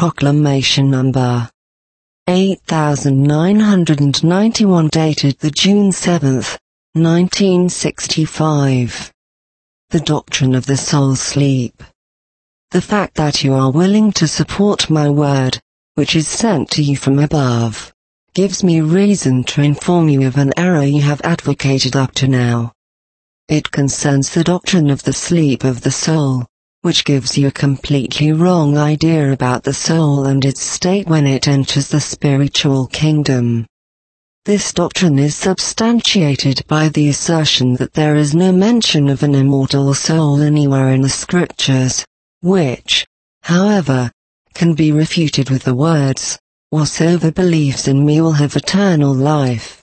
Proclamation Number 8991 dated the June 7th, 1965. The Doctrine of the Soul Sleep. The fact that you are willing to support my word, which is sent to you from above, gives me reason to inform you of an error you have advocated up to now. It concerns the doctrine of the sleep of the soul, which gives you a completely wrong idea about the soul and its state when it enters the spiritual kingdom. This doctrine is substantiated by the assertion that there is no mention of an immortal soul anywhere in the scriptures, which, however, can be refuted with the words, "Whosoever believes in me will have eternal life."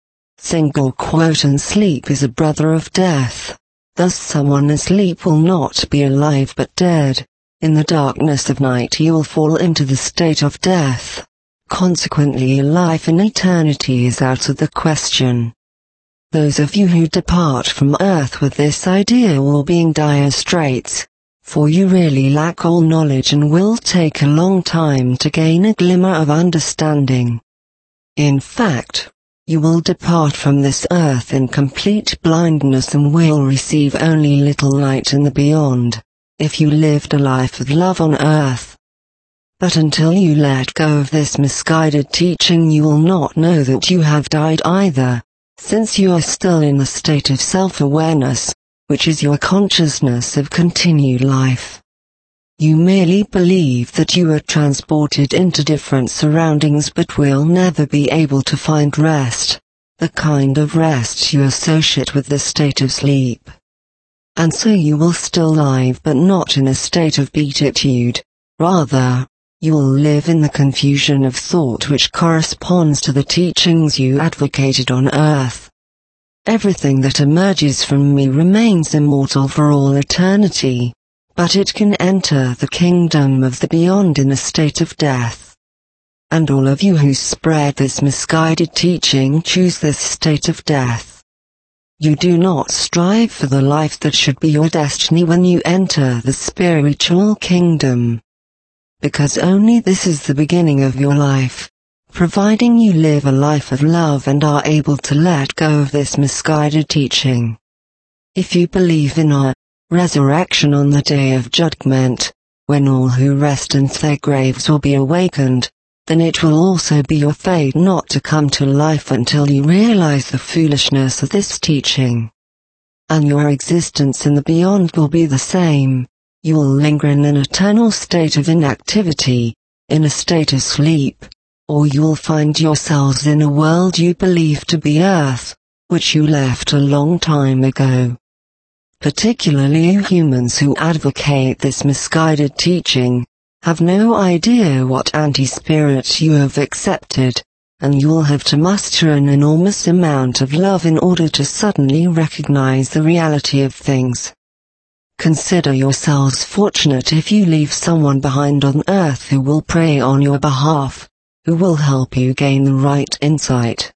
Single quote, and sleep is a brother of death. Thus someone asleep will not be alive but dead. In the darkness of night he will fall into the state of death. Consequently, life in eternity is out of the question. Those of you who depart from earth with this idea will be in dire straits, for you really lack all knowledge and will take a long time to gain a glimmer of understanding. In fact, you will depart from this earth in complete blindness and will receive only little light in the beyond, if you lived a life of love on earth. But until you let go of this misguided teaching, you will not know that you have died either, since you are still in the state of self-awareness, which is your consciousness of continued life. You merely believe that you are transported into different surroundings but will never be able to find rest, the kind of rest you associate with the state of sleep. And so you will still live but not in a state of beatitude, rather, you will live in the confusion of thought which corresponds to the teachings you advocated on earth. Everything that emerges from me remains immortal for all eternity, but it can enter the kingdom of the beyond in a state of death. And all of you who spread this misguided teaching choose this state of death. You do not strive for the life that should be your destiny when you enter the spiritual kingdom, because only this is the beginning of your life, providing you live a life of love and are able to let go of this misguided teaching. If you believe in a resurrection on the day of judgment, when all who rest in their graves will be awakened, then it will also be your fate not to come to life until you realize the foolishness of this teaching. And your existence in the beyond will be the same. You will linger in an eternal state of inactivity, in a state of sleep, or you will find yourselves in a world you believe to be Earth, which you left a long time ago. Particularly you humans who advocate this misguided teaching, have no idea what anti-spirit you have accepted, and you will have to muster an enormous amount of love in order to suddenly recognize the reality of things. Consider yourselves fortunate if you leave someone behind on earth who will pray on your behalf, who will help you gain the right insight.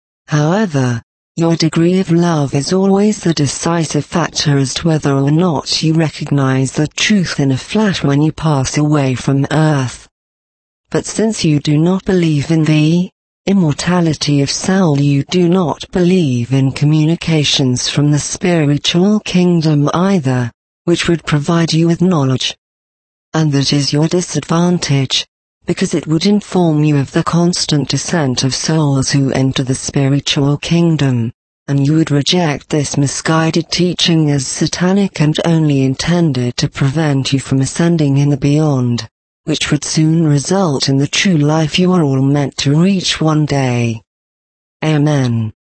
However, your degree of love is always the decisive factor as to whether or not you recognize the truth in a flash when you pass away from earth. But since you do not believe in the immortality of soul, you do not believe in communications from the spiritual kingdom either, which would provide you with knowledge. And that is your disadvantage, because it would inform you of the constant descent of souls who enter the spiritual kingdom, and you would reject this misguided teaching as satanic and only intended to prevent you from ascending in the beyond, which would soon result in the true life you are all meant to reach one day. Amen.